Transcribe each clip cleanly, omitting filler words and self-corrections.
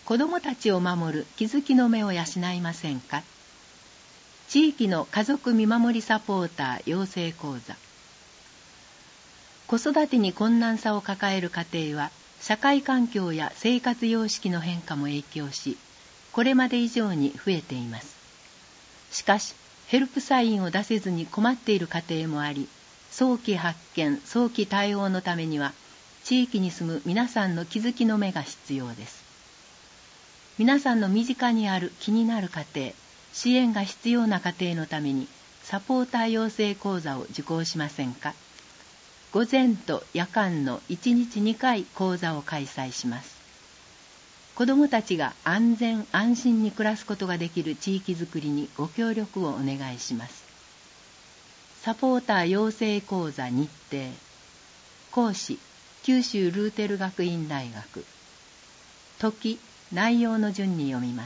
子どもたちを守る気づきの目を養いませんか。地域の家族見守りサポーター養成講座。子育てに困難さを抱える家庭は、社会環境や生活様式の変化も影響し、これまで以上に増えています。しかし、ヘルプサインを出せずに困っている家庭もあり、早期発見、早期対応のためには、地域に住む皆さんの気づきの目が必要です。皆さんの身近にある気になる家庭、支援が必要な家庭のために、サポーター養成講座を受講しませんか。午前と夜間の1日2回講座を開催します。子どもたちが安全安心に暮らすことができる地域づくりにご協力をお願いします。サポーター養成講座日程。講師、九州ルーテル学院大学。時、内容の順に読みます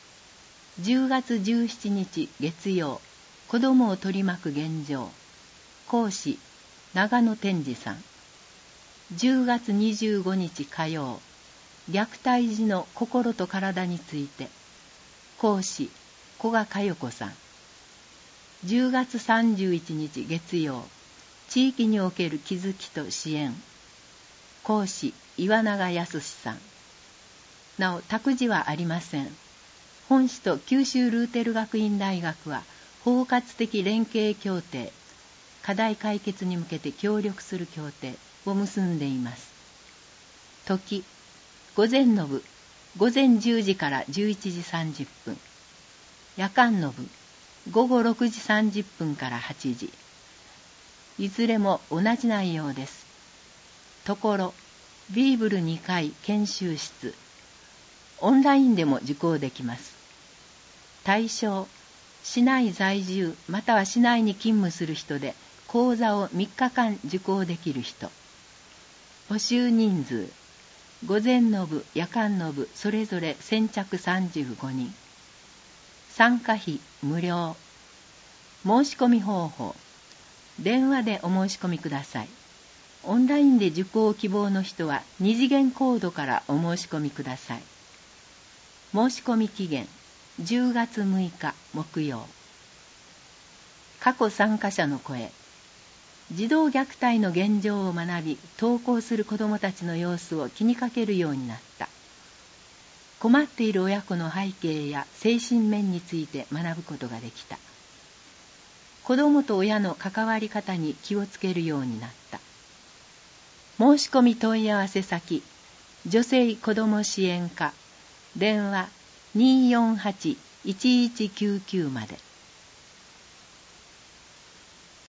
。10月17日月曜、子どもを取り巻く現状。講師、長野天二さん。10月25日火曜、虐待時の心と体について。講師、古賀佳代子さん。10月31日月曜、地域における気づきと支援。講師、岩永康さん。なお、託児はありません。本市と九州ルーテル学院大学は、包括的連携協定、課題解決に向けて協力する協定を結んでいます。時、午前の部、午前10時から11時30分。夜間の部、午後6時30分から8時。いずれも同じ内容です。ところ、ビーブル2階研修室。オンラインでも受講できます。対象、市内在住または市内に勤務する人で講座を3日間受講できる人。募集人数、午前の部、夜間の部、それぞれ先着35人。参加費無料。申し込み方法、電話でお申し込みください。オンラインで受講希望の人は2次元コードからお申し込みください。申し込み期限、10月6日木曜。過去参加者の声。児童虐待の現状を学び、登校する子どもたちの様子を気にかけるようになった。困っている親子の背景や精神面について学ぶことができた。子どもと親の関わり方に気をつけるようになった。申し込み問い合わせ先、女性子ども支援課、電話248-1199まで。